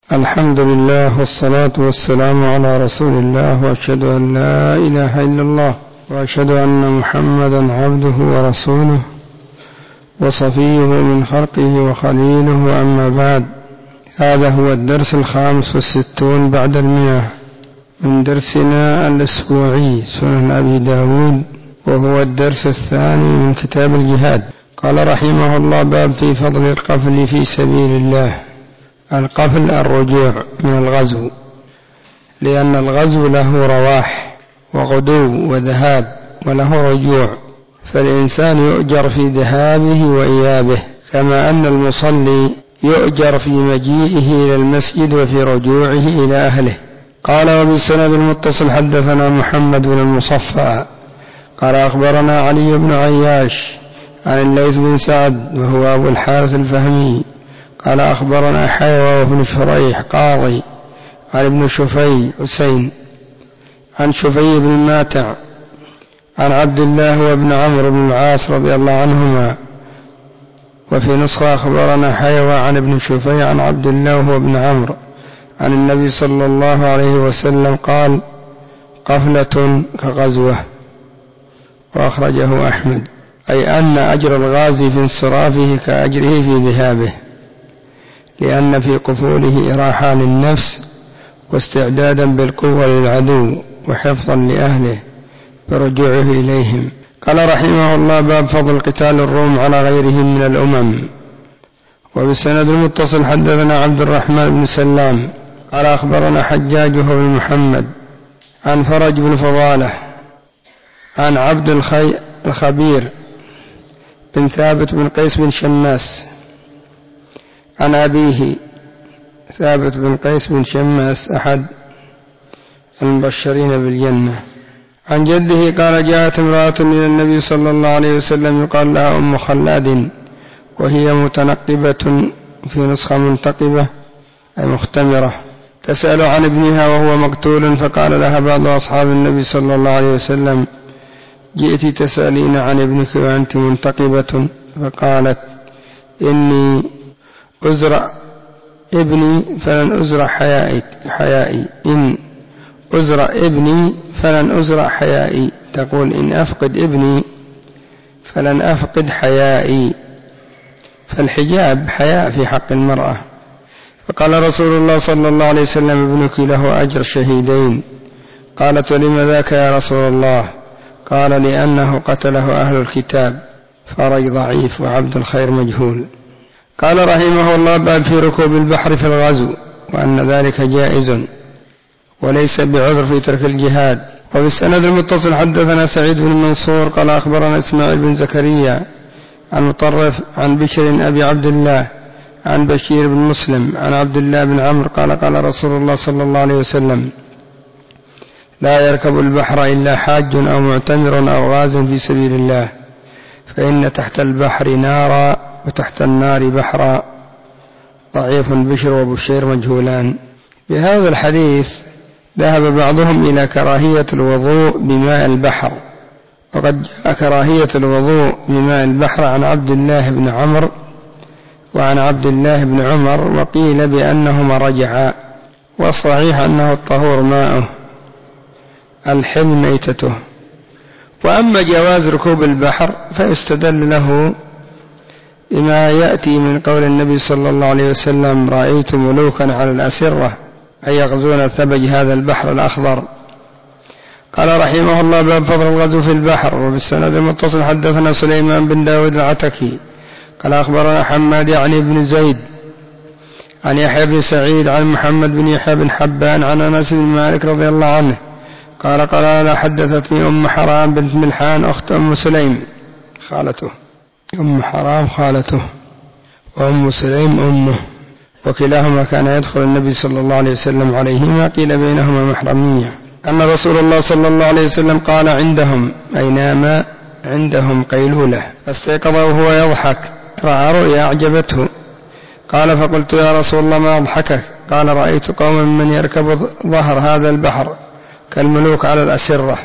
الحمد لله والصلاة والسلام على رسول الله، وأشهد أن لا إله إلا الله، وأشهد أن محمدا عبده ورسوله وصفيه من خلقه وخليله، أما بعد. هذا هو الدرس 65 بعد 100 من درسنا الأسبوعي سنن أبي داود، وهو الدرس الثاني من كتاب الجهاد. قال رحمه الله: باب في فضل القفل في سبيل الله. القفل الرجوع من الغزو، لأن الغزو له رواح وغدو وذهاب وله رجوع، فالإنسان يؤجر في ذهابه وإيابه، كما أن المصلي يؤجر في مجيئه إلى المسجد وفي رجوعه إلى أهله. قال: وبالسند المتصل حدثنا محمد بن المصفى قال أخبرنا علي بن عياش عن الليث بن سعد وهو أبو الحارث الفهمي قال أخبرنا حيوى بن شريح قاضي عن ابن شفي حسين عن شفي بن ماتع عن عبد الله وابن عمرو بن العاص رضي الله عنهما. وفي نسخة أخبرنا حيوى عن ابن شفي عن عبد الله وابن عمرو عن النبي صلى الله عليه وسلم قال: قفلة كغزوة. وأخرجه أحمد، أي أن أجر الغازي في انصرافه كأجره في ذهابه، لأن في قفوله إراحة للنفس واستعدادا بالقوة للعدو وحفظا لأهله برجوعه إليهم. قال رحمه الله: باب فضل قتال الروم على غيرهم من الأمم. وبالسند المتصل حدثنا عبد الرحمن بن سلام قال أخبرنا حجاج بن محمد عن فرج بن فضالة عن عبد الخبير بن ثابت بن قيس بن شماس عن أبيه ثابت بن قيس بن شماس أحد المبشرين بالجنة عن جده قال: جاءت امرأة إلى النبي صلى الله عليه وسلم يقال لها أم خلاد، وهي متنقبة، في نسخة منتقبة أي مختمرة، تسأل عن ابنها وهو مقتول، فقال لها بعض أصحاب النبي صلى الله عليه وسلم: جئت تسألين عن ابنك وأنت منتقبة؟ فقالت: إني أزرع ابني فلن أزرع حيائي، إن أزرع ابني فلن أزرع حيائي، تقول: إن أفقد ابني فلن أفقد حيائي. فالحجاب حياء في حق المرأة. فقال رسول الله صلى الله عليه وسلم: ابنك له أجر شهيدين. قالت: ولم ذاك يا رسول الله؟ قال: لأنه قتله أهل الكتاب. فرج ضعيف وعبد الخير مجهول. قال رحمه الله: باب في ركوب البحر في الغزو، وأن ذلك جائز وليس بعذر في ترك الجهاد. وبالسند المتصل حدثنا سعيد بن منصور قال أخبرنا إسماعيل بن زكريا عن مطرف عن بشر أبي عبد الله عن بشير بن مسلم عن عبد الله بن عمرو قال: قال رسول الله صلى الله عليه وسلم: لا يركب البحر إلا حاج أو معتمر أو غاز في سبيل الله، فإن تحت البحر نارا وتحت النار بحرا. ضعيف بشر وبشير مجهولان. بهذا الحديث ذهب بعضهم إلى كراهية الوضوء بماء البحر، وقد جاء كراهية الوضوء بماء البحر عن عبد الله بن عمرو وعن عبد الله بن عمر، وقيل بأنهما رجعا، والصحيح أنه الطهور ماؤه الحل ميتته. وأما جواز ركوب البحر فيستدل له بما يأتي من قول النبي صلى الله عليه وسلم: رأيت ملوكا على الأسرة، أي يغزون ثبج هذا البحر الأخضر. قال رحمه الله: باب فضل الغزو في البحر. وبالسند المتصل حدثنا سليمان بن داود العتكي قال أخبرنا حماد يعني بن زيد عن يحيى بن سعيد عن محمد بن يحيى بن حبان عن أنس بن مالك رضي الله عنه قال حدثتني أم حرام بنت ملحان أخت أم سليم خالته، أم حرام خالته وأم سليم أمه، وكلاهما كان يدخل النبي صلى الله عليه وسلم عليهما، قيل بينهما محرمية، أن رسول الله صلى الله عليه وسلم قال عندهم، أي نام عندهم قيلولة، فاستيقظ وهو يضحك، رأى رؤيا أعجبته، قال: فقلت: يا رسول الله ما أضحكك؟ قال: رأيت قوما من يركب ظهر هذا البحر كالملوك على الأسرة،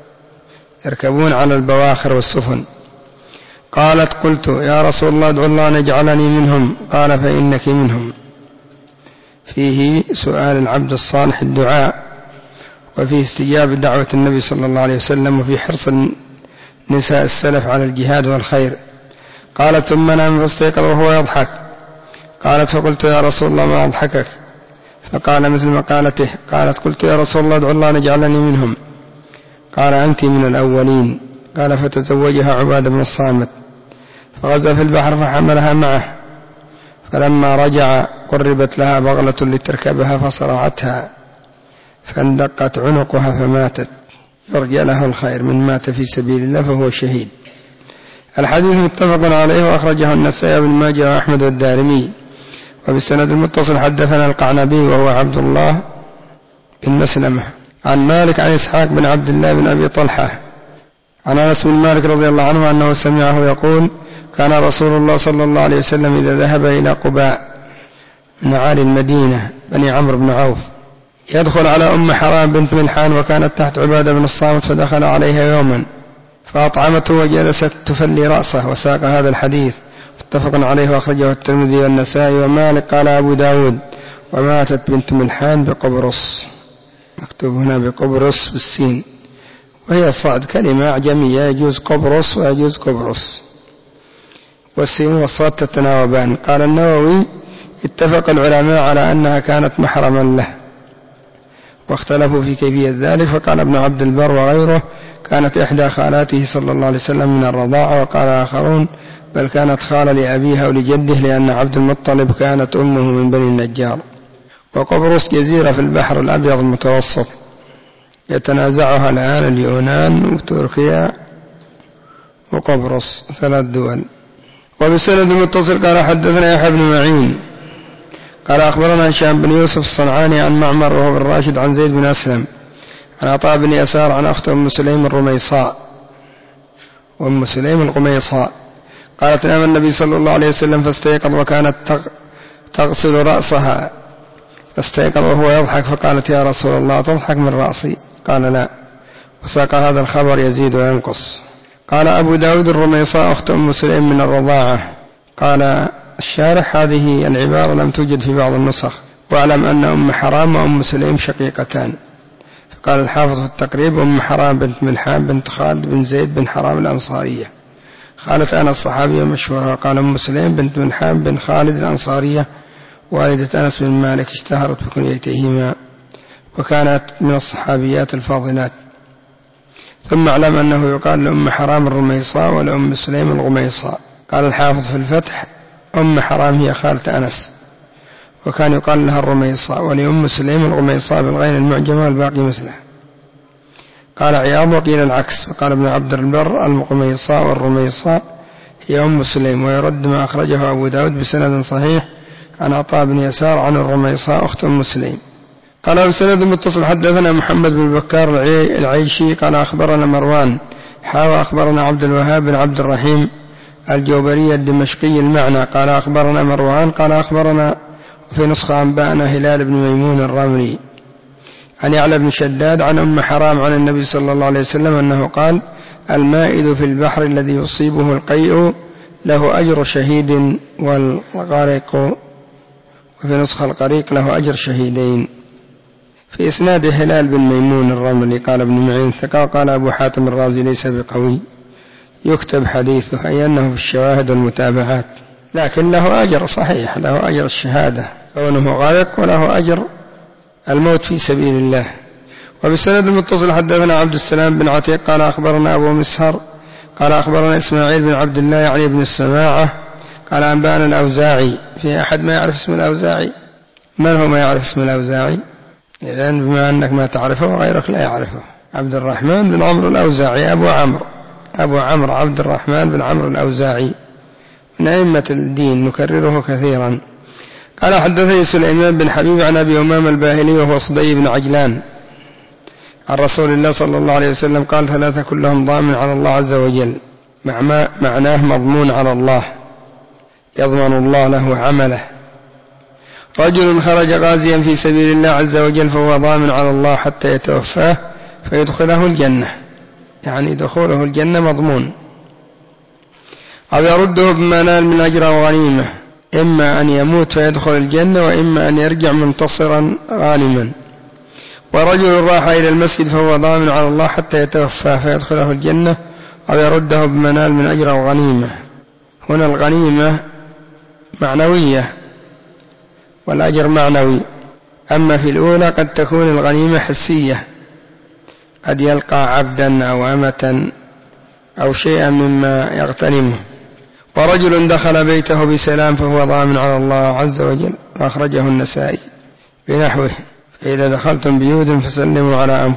يركبون على البواخر والسفن. قالت: قلت: يا رسول الله ادعو الله أن يجعلني منهم. قال: فإنك منهم. فيه سؤال العبد الصالح الدعاء، وفيه استجابة دعوة النبي صلى الله عليه وسلم، وفي حرص نساء السلف على الجهاد والخير. قالت ثم نام فاستيقظ وهو يضحك. قالت فقلت يا رسول الله ما أضحكك؟ فقال مثل مقالته. قالت قلت يا رسول الله ادعو الله أن يجعلني منهم. قال أنت من الأولين. قال فتزوجها عبادة بن الصامت، فغزا في البحر فحملها معه، فلما رجع قربت لها بغلة لتركبها فصرعتها فاندقت عنقها فماتت. يرجى لها الخير، من مات في سبيل الله فهو شهيد. الحديث متفق عليه، وأخرجه النسائي بن ماجه وأحمد والدارمي. وبالسند المتصل حدثنا القعنبي وهو عبد الله بن مسلمة عن مالك عن إسحاق بن عبد الله بن أبي طلحة عن أنس بن مالك رضي الله عنه أنه سمعه يقول كان رسول الله صلى الله عليه وسلم إذا ذهب إلى قباء من أعالي المدينة بني عمرو بن عوف يدخل على أم حرام بنت ملحان وكانت تحت عبادة بن الصامت، فدخل عليها يوما فأطعمته وجلست تفلي رأسه، وساق هذا الحديث متفق عليه، وأخرجه الترمذي والنسائي. ومالك قال أبو داود وماتت بنت ملحان بقبرص، مكتوب هنا بقبرص بالسين، وهي صاد كلمة أعجمية، يجوز قبرص ويجوز قبرص، والسين والصاد تتناوبان. قال النووي اتفق العلماء على أنها كانت محرما له، واختلفوا في كيفية ذلك، فقال ابن عبد البر وغيره كانت إحدى خالاته صلى الله عليه وسلم من الرضاعة، وقال آخرون بل كانت خالة لأبيها ولجده، لأن عبد المطلب كانت أمه من بني النجار. وقبرص جزيرة في البحر الأبيض المتوسط يتنازعها الآن اليونان وتركيا وقبرص، 3 دول. وبسند المتصل قال حدثنا يحيى بن معين قال أخبرنا هشام بن يوسف الصنعاني عن معمر وهو بن راشد عن زيد بن أسلم عن عطاء بن يسار عن أخت أم سليم الرميصاء، وأم سليم القميصاء قالت نام النبي صلى الله عليه وسلم فاستيقظ وكانت تغسل رأسها، فاستيقظ وهو يضحك، فقالت يا رسول الله تضحك من رأسي؟ قال لا. وساق هذا الخبر يزيد وينقص. قال أبو داود الرميصاء أخت أم سليم من الرضاعة. قال الشارح هذه العبارة لم توجد في بعض النسخ، واعلم أن أم حرام وأم سليم شقيقتان. فقال الحافظ في التقريب أم حرام بنت ملحان بنت خالد بن زيد بن حرام الأنصارية، خالة أنس الصحابية مشهورة. قال أم سليم بنت ملحان بن خالد الأنصارية والدة أنس بن مالك اشتهرت بكنيتهما، وكانت من الصحابيات الفاضلات. ثم اعلم أنه يقال لأم حرام الرميصاء ولأم سليم الغميصاء. قال الحافظ في الفتح أم حرام هي خالة أنس، وكان يقال لها الرميصاء، ولأم سليم الغميصاء بالغين المعجمة والباقي مثله. قال عياض وقيل العكس. وقال ابن عبد البر الغميصاء والرميصاء هي أم سليم، ويرد ما أخرجه أبو داود بسند صحيح عن عطاء بن يسار عن الرميصاء أخت أم سليم. قال بسند المتصل حدثنا محمد بن بكار العيشي قال أخبرنا مروان أخبرنا عبد الوهاب بن عبد الرحيم الجوبري الدمشقي المعنى قال أخبرنا مروان قال أخبرنا في نسخة أنبأنا هلال بن ميمون الرملي عن يعلى بن شداد عن أم حرام عن النبي صلى الله عليه وسلم أنه قال المائد في البحر الذي يصيبه القيء له أجر شهيد، والغارق وفي نسخة الغريق له أجر شهيدين. في إسناد هلال بن ميمون الرملي قال ابن معين ثقة. قال أبو حاتم الرازي ليس بقوي، يكتب حديثه، أي أنه في الشواهد والمتابعات، لكن له أجر صحيح، له أجر الشهادة كونه غارق، وله أجر الموت في سبيل الله. وبالسند المتصل حدثنا عبد السلام بن عتيق قال أخبرنا أبو مسهر قال أخبرنا إسماعيل بن عبد الله يعني بن السماعة قال أنبأنا الأوزاعي. في أحد ما يعرف اسم الأوزاعي؟ من هو ما يعرف اسم الأوزاعي؟ إذن بما أنك ما تعرفه وغيرك لا يعرفه. عبد الرحمن بن عمرو الأوزاعي أبو عمرو عبد الرحمن بن عمرو الأوزاعي من أئمة الدين، نكرره كثيرا. قال حدثني سليمان بن حبيب عن أبي أمامة الباهلي وهو صدي بن عجلان عن رسول الله صلى الله عليه وسلم قال 3 كلهم ضامن على الله عز وجل، معناه مضمون على الله، يضمن الله له عمله. رجل خرج غازيا في سبيل الله عز وجل فهو ضامن على الله حتى يتوفاه فيدخله الجنة، يعني دخوله الجنة مضمون، أو يرده بما نال من أجر وغنيمة إما أن يموت فيدخل الجنة، وإما أن يرجع منتصرا غانما. ورجل راح إلى المسجد فهو ضامن على الله حتى يتوفاه فيدخله الجنة أو يرده بمنال من أجر أو غنيمة. هنا الغنيمة معنوية والأجر معنوي، أما في الأولى قد تكون الغنيمة حسية، قد يلقى عبدا أو أمة أو شيئا مما يغتنمه. ورجل دخل بيته بسلام فهو ضامن على الله عز وجل، أخرجه النسائي بنحوه. فإذا دخلتم بيوتا فسلموا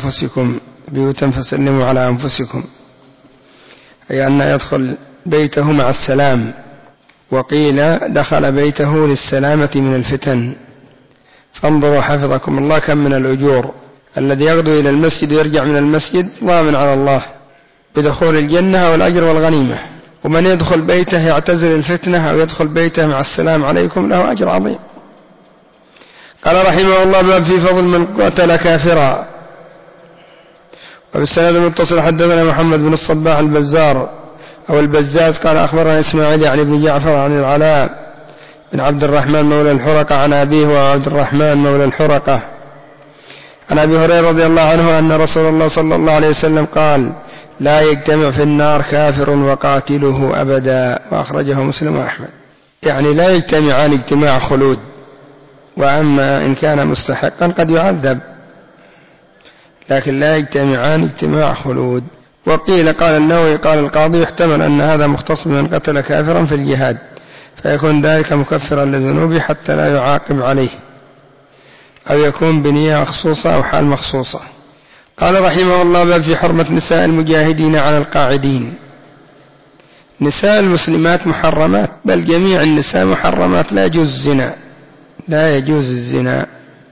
على أنفسكم، أي أن يدخل بيته مع السلام. وقيل دخل بيته للسلامة من الفتن. فانظروا حفظكم الله كم من الأجور، الذي يغدو إلى المسجد ويرجع من المسجد ضامن على الله بدخول الجنة والأجر والغنيمة. ومن يدخل بيته يعتزل الفتنة أو يدخل بيته مع السلام عليكم له أجر عظيم. قال رحمه الله: باب في فضل من قتل كافرا. وبالسند المتصل حدثنا محمد بن الصباح البزار أو البزاز قال أخبرنا إسماعيل يعني بن جعفر عن العلاء بن عبد الرحمن مولى الحرقة عن أبيه وعبد الرحمن مولى الحرقة عن أبي هريرة رضي الله عنه أن رسول الله صلى الله عليه وسلم قال: لا يجتمع في النار كافر وقاتله أبدا. وأخرجه مسلم وأحمد. يعني لا يجتمعان اجتماع خلود، وأما إن كان مستحقا قد يعذب، لكن لا يجتمعان اجتماع خلود. وقيل قال النووي قال القاضي يحتمل أن هذا مختص بمن قتل كافرا في الجهاد، فيكون ذلك مكفرا لذنوبه حتى لا يعاقب عليه، أو يكون بنية مخصوصة أو حال مخصوصة. قال رحمه الله: باب في حرمة نساء المجاهدين على القاعدين. نساء المسلمات محرمات، بل جميع النساء محرمات، لا يجوز الزنا، لا يجوز الزنا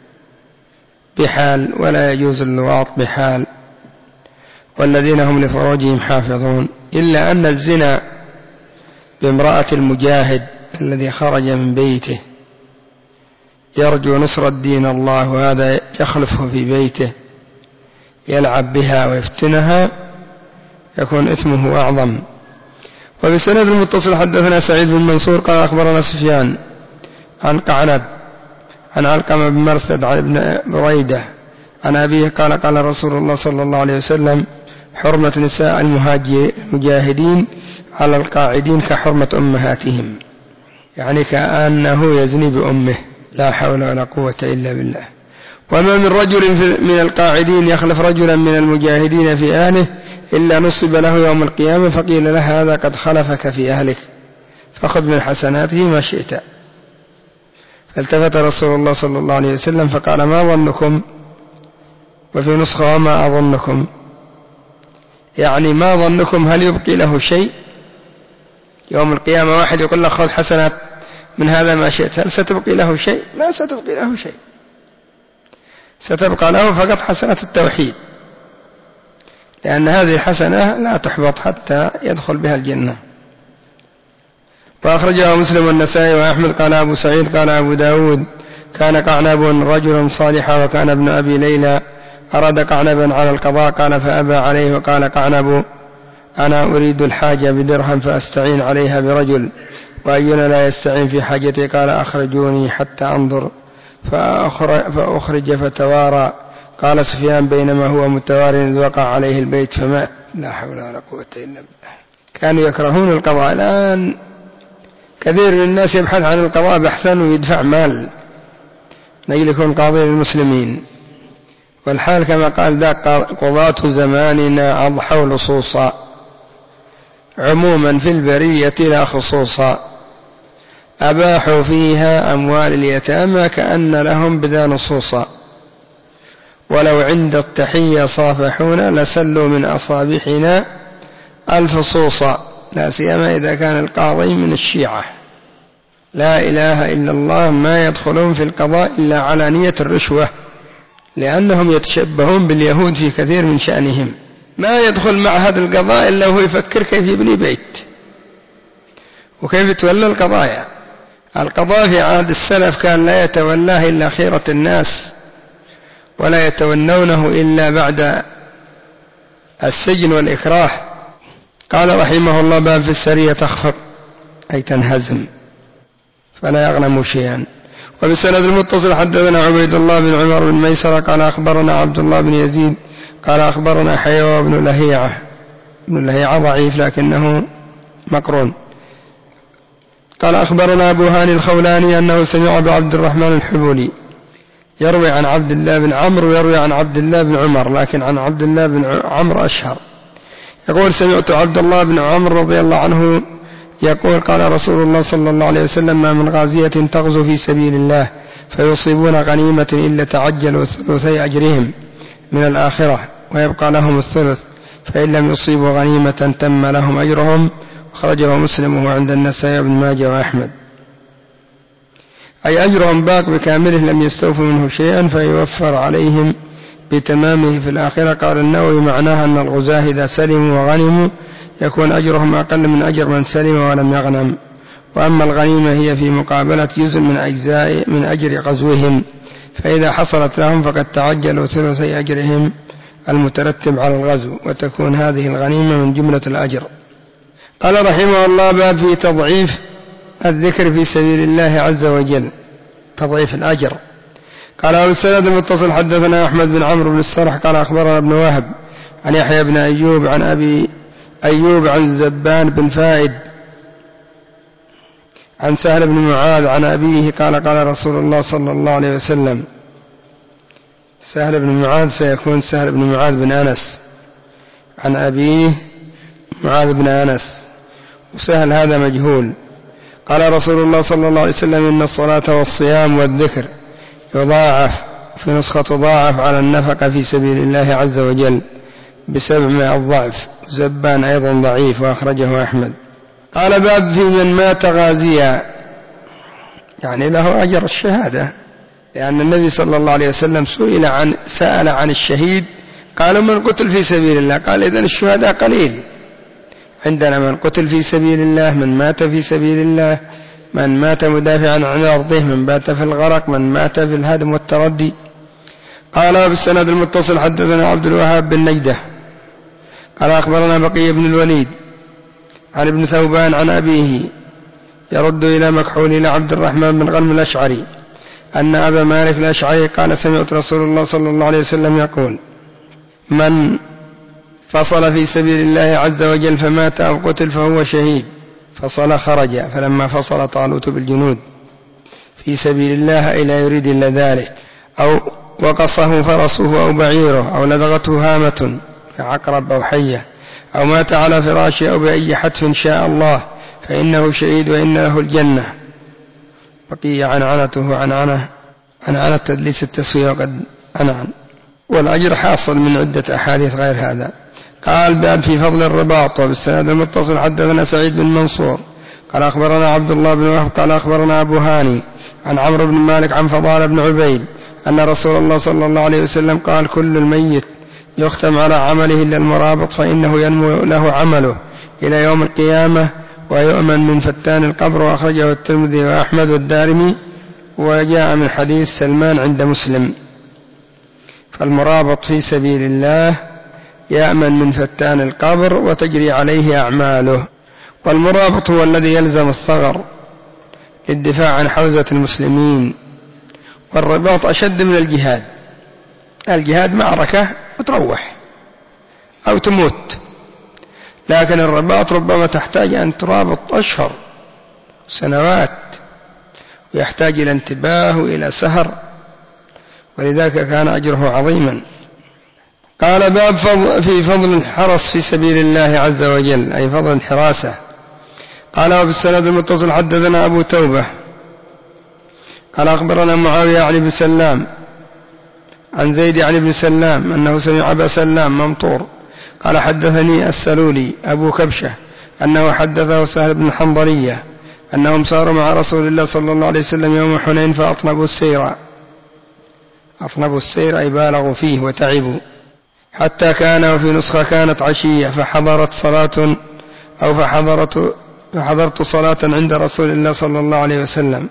بحال، ولا يجوز اللواط بحال، والذين هم لفروجهم حافظون، إلا أن الزنا بامرأة المجاهد الذي خرج من بيته يرجو نصر الدين الله، وهذا يخلفه في بيته يلعب بها ويفتنها، يكون إثمه أعظم. وبسند المتصل حدثنا سعيد بن منصور قال أخبرنا سفيان عن قعنب عن علقمة بن مرثد عن ابن بريدة عن أبيه قال: قال رسول الله صلى الله عليه وسلم: حرمة نساء المجاهدين على القاعدين كحرمة أمهاتهم، يعني كأنه يزني بأمه، لا حول ولا قوة إلا بالله. وما من رجل من القاعدين يخلف رجلا من المجاهدين في أهله إلا نصب له يوم القيامة، فقيل له: هذا قد خلفك في أهلك فخذ من حسناته ما شئت. فالتفت رسول الله صلى الله عليه وسلم فقال: ما ظنكم؟ وفي نسخة: وما أظنكم، يعني ما ظنكم، هل يبقي له شيء يوم القيامة؟ واحد يقول له خذ حسنات من هذا ما شئت، هل ستبقي له شيء؟ ما ستبقي له شيء، ستبقى له فقط حسنة التوحيد، لأن هذه الحسنة لا تحبط حتى يدخل بها الجنة. وأخرجه مسلم والنسائي وأحمد. قال أبو سعيد قال أبو داود: كان قعنب رجلا صالحا، وكان ابن أبي ليلى أراد قعنبا على القضاء، قال فأبى عليه، وقال قعنب: أنا أريد الحاجة بدرهم فأستعين عليها برجل، وأينا لا يستعين في حاجتي؟ قال: أخرجوني حتى أنظر، فأخرج فتوارى. قال سفيان: بينما هو متوار إذ وقع عليه البيت فمات. لا حول ولا قوة إلا بالله. كانوا يكرهون القضاء. الآن كثير من الناس يبحث عن القضاء بحثا ويدفع مال نجل يكون قاضي للمسلمين، والحال كما قال ذاك: قضاة زماننا أضحوا لصوصا، عموما في البرية لا خصوصا، أباحوا فيها أموال اليتامى كأن لهم بذا نصوصا، ولو عند التحية صافحونا لسلوا من أصابعنا الفصوصا، لا سيما إذا كان القاضي من الشيعة. لا إله إلا الله، ما يدخلون في القضاء إلا على نية الرشوة، لأنهم يتشبهون باليهود في كثير من شأنهم. ما يدخل معهد القضاء إلا هو يفكر كيف يبني بيت وكيف يتولى القضايا. القضاء في عهد السلف كان لا يتولاه إلا خيرة الناس، ولا يتولونه إلا بعد السجن والإكراه. قال رحمه الله: باب في السرية تخفق أي تنهزم. فلا يغنم شيئا. وبالسند المتصل حدثنا عبيد الله بن عمر بن ميسرة قال أخبرنا عبد الله بن يزيد قال أخبرنا حيوى بن لهيعة. ابن لهيعة ضعيف لكنه مقرون. قال أخبرنا أبو هاني الخولاني أنه سمع بعبد الرحمن الحبولي يروي عن عبد الله بن عمرو ويروي عن عبد الله بن عمر، لكن عن عبد الله بن عمرو أشهر. يقول سمعت عبد الله بن عمرو رضي الله عنه يقول قال رسول الله صلى الله عليه وسلم: ما من غازية تغزو في سبيل الله فيصيبون غنيمة إلا تعجلوا ثلثي أجرهم من الآخرة ويبقى لهم الثلث، فإن لم يصيبوا غنيمة تم لهم أجرهم. أخرجه مسلم وهو عند النسائي بن ماجه وأحمد. أي أجرهم باق بكامله لم يستوفوا منه شيئا فيوفر عليهم بتمامه في الآخرة. قال النووي: معناها أن الغزاة إذا سلموا وغنموا يكون أجرهم أقل من أجر من سلم ولم يغنم. وأما الغنيمة هي في مقابلة جزء من أجر غزوهم، فإذا حصلت لهم فقد تعجلوا ثلثي أجرهم المترتب على الغزو، وتكون هذه الغنيمة من جملة الأجر. قال رحمه الله: باب في تضعيف الذكر في سبيل الله عز وجل، تضعيف الأجر. قال والسند المتصل حدثنا أحمد بن عمرو بن السرح قال أخبرنا ابن وهب عن يحيى بن أيوب عن أبي أيوب عن زبان بن فائد عن سهل بن معاذ عن أبيه قال قال رسول الله صلى الله عليه وسلم. سهل بن معاذ سيكون سهل بن معاذ بن أنس عن أبيه معاذ بن أنس، وسهل هذا مجهول. قال رسول الله صلى الله عليه وسلم: إن الصلاة والصيام والذكر يضاعف، في نسخة تضاعف على النفقة في سبيل الله عز وجل ب700 ضعف. زبان أيضا ضعيف وأخرجه أحمد. قال باب في من مات غازيا، يعني له أجر الشهادة، لأن النبي صلى الله عليه وسلم سأل عن الشهيد قال: من قتل في سبيل الله. قال: إذن الشهداء قليل عندنا، من قتل في سبيل الله، من مات في سبيل الله، من مات مدافعا عن أرضه، من مات في الغرق، من مات في الهدم والتردي. قال بالسند المتصل حدثنا عبد الوهاب بن نجدة قال أخبرنا بقي بن الوليد عن ابن ثوبان عن أبيه يرد إلى مكحول إلى عبد الرحمن بن غنم الأشعري أن أبا مالك الأشعري قال: سمعت رسول الله صلى الله عليه وسلم يقول: من فصل في سبيل الله عز وجل فمات أو قتل فهو شهيد. فصل خرج، فلما فصل طالوت بالجنود في سبيل الله أي لا يريد إلا ذلك، أو وقصه فرسه أو بعيره، أو لدغته هامة كعقرب أو حية، أو مات على فراشه، أو بأي حتف شاء الله، فإنه شهيد وإن له الجنة. بقي عنعنته عنعنة تدليس التسوية وقد عنعن، والأجر حاصل من عدة أحاديث غير هذا. قال باب في فضل الرباط. وبالسند المتصل حدثنا سعيد بن منصور قال أخبرنا عبد الله بن وهب قال أخبرنا أبو هاني عن عمرو بن مالك عن فضال بن عبيد أن رسول الله صلى الله عليه وسلم قال: كل الميت يختم على عمله إلا المرابط، فإنه ينمو له عمله إلى يوم القيامة ويؤمن من فتان القبر. وأخرجه الترمذي وأحمد والدارمي، وجاء من حديث سلمان عند مسلم. فالمرابط في سبيل الله يأمن من فتان القبر وتجري عليه أعماله. والمرابط هو الذي يلزم الثغر للدفاع عن حوزة المسلمين. والرباط أشد من الجهاد. الجهاد معركة وتروح أو تموت، لكن الرباط ربما تحتاج أن ترابط أشهر سنوات، ويحتاج إلى انتباه وإلى سهر، ولذلك كان أجره عظيما. قال باب في فضل الحرس في سبيل الله عز وجل، أي فضل الحراسة. قال وبالسند المتصل حدثنا أبو توبة قال أخبرنا معاوية عن ابن سلام عن زيد عن ابن سلام أنه سمع أبا سلام ممطور قال حدثني السلولي أبو كبشة أنه حدثه سهل بن حنظلية أنهم ساروا مع رسول الله صلى الله عليه وسلم يوم حنين فأطنبوا السير. أطنبوا السير أي بالغوا فيه وتعبوا، حتى كان، وفي نسخة كانت عشية، فحضرت صلاة أو فحضرت صلاة عند رسول الله صلى الله عليه وسلم،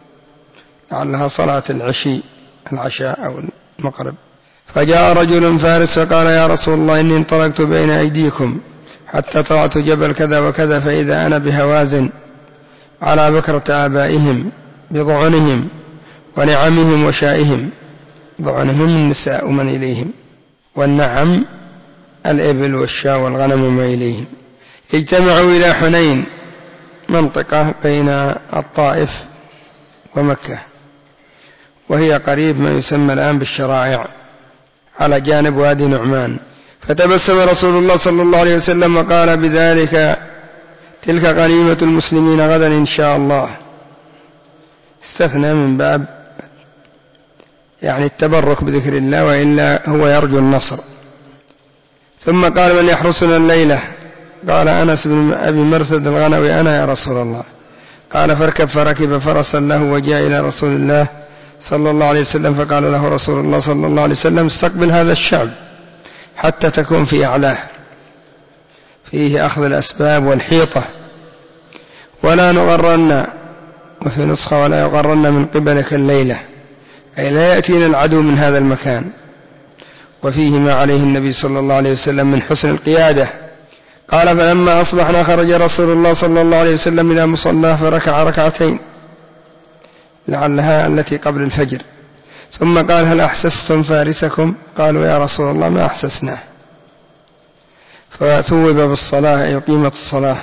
لعلها صلاة العشاء أو المغرب. فجاء رجل فارس فقال يا رسول الله إني انطلقت بين أيديكم حتى طلعت جبل كذا وكذا، فإذا أنا بهوازن على بكرة آبائهم بضعنهم ونعمهم وشائهم. ضعنهم النساء ومن إليهم، والنعم الإبل والشاء والغنم وما إليهم. اجتمعوا إلى حنين، منطقة بين الطائف ومكة، وهي قريب ما يسمى الآن بالشرائع على جانب وادي نعمان. فتبسم رسول الله صلى الله عليه وسلم وقال بذلك: تلك غنيمة المسلمين غدا إن شاء الله. استثنى من باب يعني التبرك بذكر الله، وإلا هو يرجو النصر. ثم قال: من يحرسنا الليلة؟ قال أنس بن أبي مرثد الغنوي: أنا يا رسول الله. قال: فاركب. فركب فرسا له وجاء إلى رسول الله صلى الله عليه وسلم، فقال له رسول الله صلى الله عليه وسلم: استقبل هذا الشعب حتى تكون في أعلاه، فيه أخذ الأسباب والحيطة، ولا نغرن، وفي نسخة: ولا يغرن من قبلك الليلة، أي لا يأتينا العدو من هذا المكان. وفيه ما عليه النبي صلى الله عليه وسلم من حسن القيادة. قال: فلما أصبحنا خرج رسول الله صلى الله عليه وسلم إلى مصلاه فركع ركعتين، لعلها التي قبل الفجر، ثم قال: هل أحسستم فارسكم؟ قالوا: يا رسول الله ما أحسسناه. فثوب بالصلاة، أي قيمة الصلاة.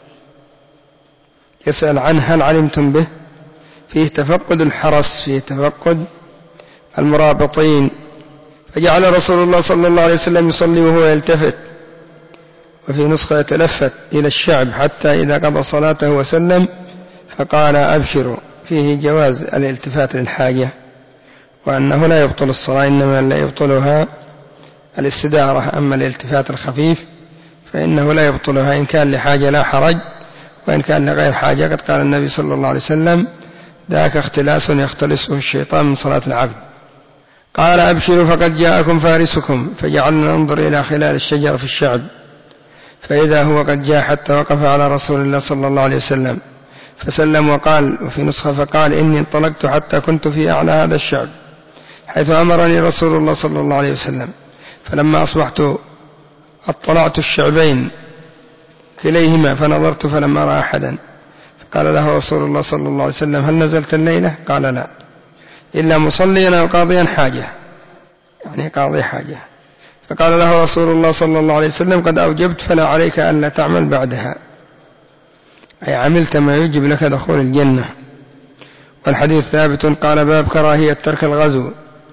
يسأل عنه: هل علمتم به؟ فيه تفقد الحرس، فيه تفقد المرابطين. فجعل رسول الله صلى الله عليه وسلم يصلي وهو يلتفت، وفي نسخة يتلفت إلى الشعب حتى إذا قضى صلاته وسلم فقال: أبشروا. فيه جواز الالتفات للحاجة، وأنه لا يبطل الصلاة، إنما لا يبطلها الاستدارة. أما الالتفات الخفيف فإنه لا يبطلها، إن كان لحاجة لا حرج، وإن كان لغير حاجة قد قال النبي صلى الله عليه وسلم: ذاك اختلاس يختلسه الشيطان من صلاة العبد. قال: أبشروا فقد جاءكم فارسكم. فجعلنا ننظر إلى خلال الشجر في الشعب، فإذا هو قد جاء، حتى وقف على رسول الله صلى الله عليه وسلم فسلم وقال، وفي نسخة: فقال: إني انطلقت حتى كنت في أعلى هذا الشعب حيث أمرني رسول الله صلى الله عليه وسلم، فلما أصبحت اطلعت الشعبين كليهما فنظرت فلم أرى أحدا، فقال له رسول الله صلى الله عليه وسلم: هل نزلت الليلة؟ قال: لا، إلا مصليا أو قاضيا حاجة، يعني قاضي حاجة. فقال له رسول الله صلى الله عليه وسلم: قد أوجبت فلا عليك ألا تعمل بعدها، أي عملت ما يجب لك دخول الجنة. والحديث ثابت. قال: باب كراهية ترك الغزو.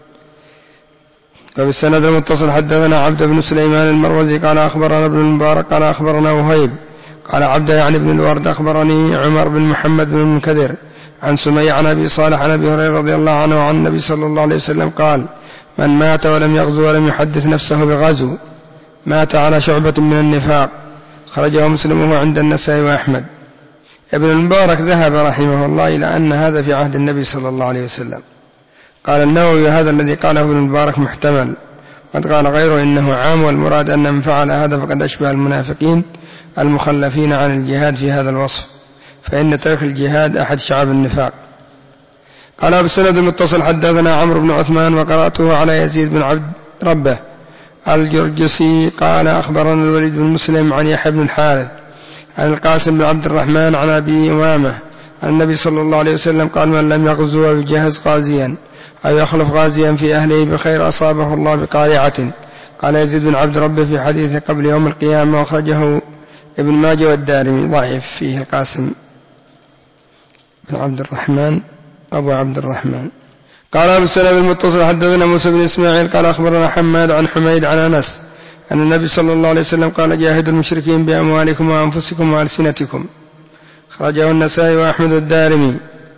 وبالسند المتصل حدثنا عبد بن سليمان المروزي قال: أخبرنا ابن المبارك قال: أخبرنا وهيب قال: عبد يعني بن الورد أخبرني عمر بن محمد بن المنكدر عن سمي عن أبي صالح عن أبي هريرة رضي الله عنه عن النبي صلى الله عليه وسلم قال: من مات ولم يغزو ولم يحدث نفسه بغزو مات على شعبة من النفاق. خرجه مسلم وهو عند النسائي وأحمد. ابن المبارك ذهب رحمه الله إلى أن هذا في عهد النبي صلى الله عليه وسلم. قال النووي: هذا الذي قاله ابن المبارك محتمل، وقد قال غيره إنه عام، والمراد أن من فعل هذا فقد أشبه المنافقين المخلفين عن الجهاد في هذا الوصف، فإن ترك الجهاد أحد شعب النفاق. قال بالسند المتصل حدثنا عمرو بن عثمان وقرأته على يزيد بن عبد ربه الجرجسي قال: أخبرنا الوليد بن مسلم عن يحيى بن الحارث عن القاسم بن عبد الرحمن عن أبي أمامة عن النبي صلى الله عليه وسلم قال: من لم يغزو ويجهز غازيا أو يخلف غازيا في أهله بخير أصابه الله بقارعة. قال يزيد بن عبد ربه في حديث قبل يوم القيامة، وأخرجه ابن ماجه والدارمي. ضعيف فيه القاسم بن عبد الرحمن أبو عبد الرحمن. قال أبو السند المتصل حدثنا موسى بن إسماعيل قال: أخبرنا حماد عن حميد عن أنس أن النبي صلى الله عليه وسلم قال: جاهدوا المشركين بأموالكم وأنفسكم وألسنتكم. خرجه النسائي وأحمد الدارمي.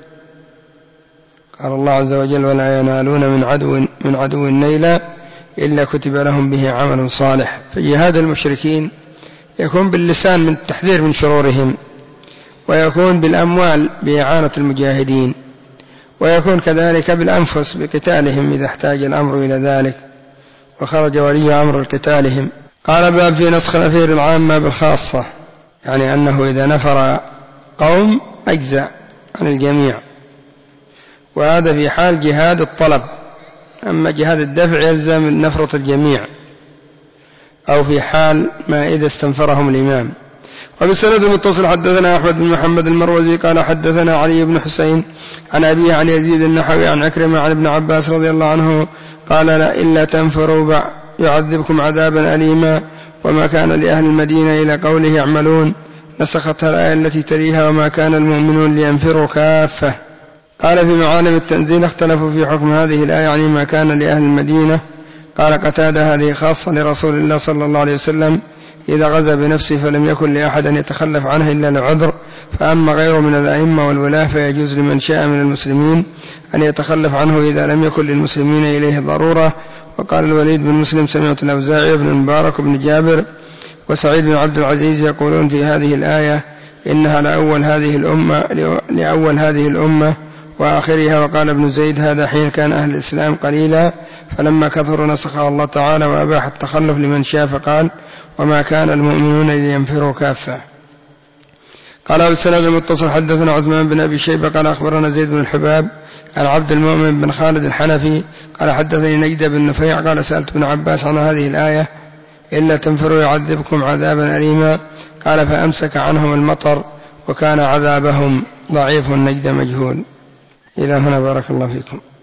قال الله عز وجل: ولا ينالون من عدو نيلا إلا كتب لهم به عمل صالح. فجهاد المشركين يكون باللسان من التحذير من شرورهم، ويكون بالأموال بإعانة المجاهدين، ويكون كذلك بالأنفس بقتالهم إذا احتاج الأمر إلى ذلك وخرج ولي أمر قتالهم. قال: باب في نسخ نفير العامة بالخاصة، يعني أنه إذا نفر قوم أجزأ عن الجميع، وهذا في حال جهاد الطلب. أما جهاد الدفع يلزم نفرة الجميع، أو في حال ما إذا استنفرهم الإمام. وبالسند المتصل حدثنا أحمد بن محمد المروزي قال حدثنا علي بن حسين عن أبيه عن يزيد النحوي عن عكرمة عن ابن عباس رضي الله عنه قال لا إلا تنفروا يعذبكم عذابا أليما. وما كان لأهل المدينة إلى قوله يعملون نسختها الآية التي تليها وما كان المؤمنون لينفروا كافة. قال في معالم التنزيل اختلفوا في حكم هذه الآية يعني ما كان لأهل المدينة. قال قتادة هذه خاصة لرسول الله صلى الله عليه وسلم إذا غزا بنفسه فلم يكن لأحد أن يتخلف عنه إلا لعذر، فأما غيره من الأئمة والولاة فيجوز لمن شاء من المسلمين أن يتخلف عنه إذا لم يكن للمسلمين إليه ضرورة. وقال الوليد بن مسلم سمعت الأوزاعي بن المبارك بن جابر وسعيد بن عبد العزيز يقولون في هذه الآية إنها لأول هذه الأمة وآخرها. وقال ابن زيد هذا حين كان أهل الإسلام قليلا فلما كثروا نسخها الله تعالى وأباح التخلف لمن شاء فقال وما كان المؤمنون لينفروا كافة. قال بالسند المتصل حدثنا عثمان بن أبي شيبة قال أخبرنا زيد بن الحباب عن عبد المؤمن بن خالد الحنفي قال حدثني نجد بن نفيع قال سألت ابن عباس عن هذه الآية إلا تنفروا يعذبكم عذابا أليما قال فأمسك عنهم المطر وكان عذابهم ضعيف النجد مجهول. إلى هنا بارك الله فيكم.